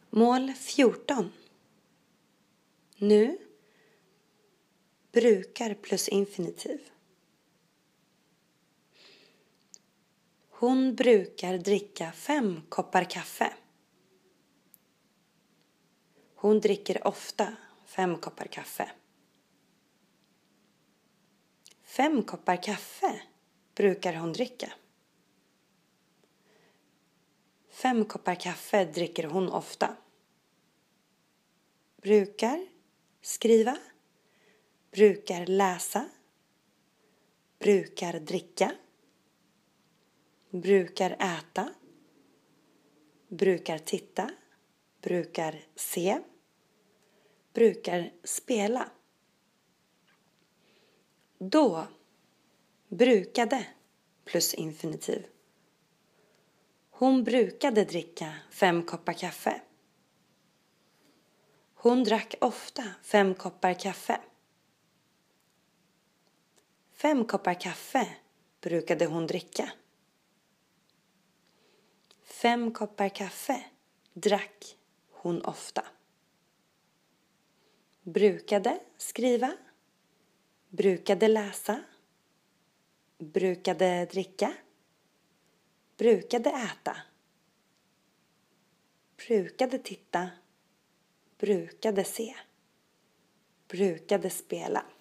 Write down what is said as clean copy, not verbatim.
Mål 14. Nu brukar plus infinitiv. Hon brukar dricka 5 koppar kaffe. Hon dricker ofta 5 koppar kaffe. 5 koppar kaffe brukar hon dricka. 5 koppar kaffe dricker hon ofta. Brukar skriva. Brukar läsa. Brukar dricka. Brukar äta. Brukar titta. Brukar se. Brukar spela. Då brukade plus infinitiv. Hon brukade dricka 5 koppar kaffe. Hon drack ofta 5 koppar kaffe. 5 koppar kaffe brukade hon dricka. 5 koppar kaffe drack hon ofta. Brukade skriva. Brukade läsa. Brukade dricka. Brukade äta. Brukade titta. Brukade se. Brukade spela.